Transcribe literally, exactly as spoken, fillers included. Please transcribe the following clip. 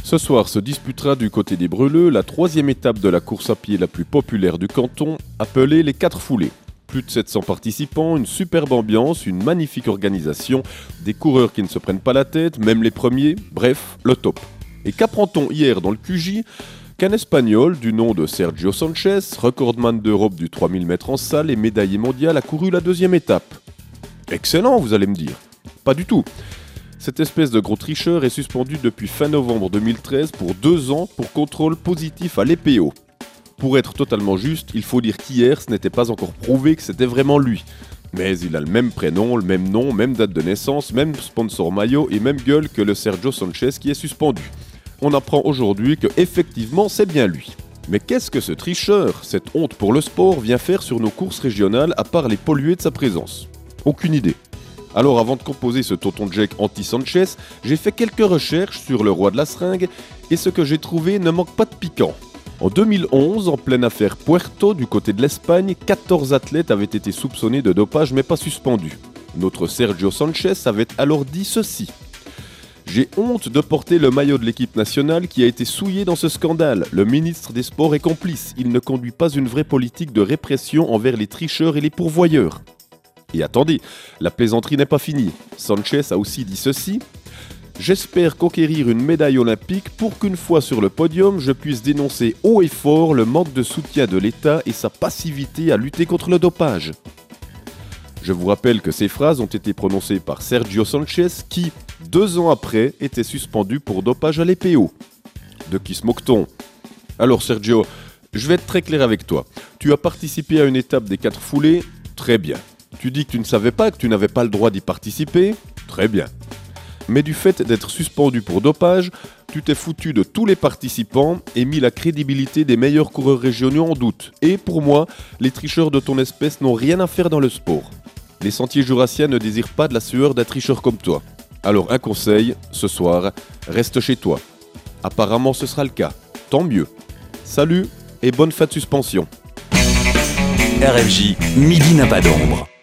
Ce soir se disputera du côté des Breleux la troisième étape de la course à pied la plus populaire du canton, appelée les quatre foulées. Plus de sept cents participants, une superbe ambiance, une magnifique organisation, des coureurs qui ne se prennent pas la tête, même les premiers, bref, le top. Et qu'apprend-on hier dans le Q J ? Qu'un Espagnol du nom de Sergio Sanchez, recordman d'Europe du trois mille mètres en salle et médaillé mondial, a couru la deuxième étape. Excellent, vous allez me dire. Pas du tout. Cette espèce de gros tricheur est suspendu depuis fin novembre deux mille treize pour deux ans pour contrôle positif à l'E P O. Pour être totalement juste, il faut dire qu'hier, ce n'était pas encore prouvé que c'était vraiment lui. Mais il a le même prénom, le même nom, même date de naissance, même sponsor maillot et même gueule que le Sergio Sanchez qui est suspendu. On apprend aujourd'hui que effectivement c'est bien lui. Mais qu'est-ce que ce tricheur, cette honte pour le sport, vient faire sur nos courses régionales à part les polluer de sa présence ? Aucune idée. Alors avant de composer ce tonton Jack anti-Sanchez, j'ai fait quelques recherches sur le roi de la seringue et ce que j'ai trouvé ne manque pas de piquant. En deux mille onze, en pleine affaire Puerto du côté de l'Espagne, quatorze athlètes avaient été soupçonnés de dopage mais pas suspendus. Notre Sergio Sanchez avait alors dit ceci. « J'ai honte de porter le maillot de l'équipe nationale qui a été souillé dans ce scandale. Le ministre des Sports est complice. Il ne conduit pas une vraie politique de répression envers les tricheurs et les pourvoyeurs. » Et attendez, la plaisanterie n'est pas finie. Sanchez a aussi dit ceci. « J'espère conquérir une médaille olympique pour qu'une fois sur le podium, je puisse dénoncer haut et fort le manque de soutien de l'État et sa passivité à lutter contre le dopage. » Je vous rappelle que ces phrases ont été prononcées par Sergio Sanchez qui, deux ans après, était suspendu pour dopage à l'E P O. De qui se moque-t-on ? Alors Sergio, je vais être très clair avec toi. Tu as participé à une étape des quatre foulées ? Très bien. Tu dis que tu ne savais pas que tu n'avais pas le droit d'y participer ? Très bien. Mais du fait d'être suspendu pour dopage, tu t'es foutu de tous les participants et mis la crédibilité des meilleurs coureurs régionaux en doute. Et pour moi, les tricheurs de ton espèce n'ont rien à faire dans le sport. Les sentiers jurassiens ne désirent pas de la sueur d'un tricheur comme toi. Alors un conseil, ce soir, reste chez toi. Apparemment ce sera le cas. Tant mieux. Salut et bonne fin de suspension. R F J, midi n'a pas d'ombre.